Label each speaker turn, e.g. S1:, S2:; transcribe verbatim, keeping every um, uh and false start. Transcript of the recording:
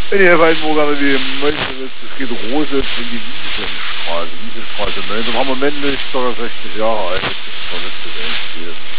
S1: Wenn ihr weiß, wo gerade die Mönche ist, es geht Rose in die Wiesenstraße, Wiesenstraße neun. Dann haben wir männlich, ca. sechzig Jahre alt, das ist das letzte Endspiel.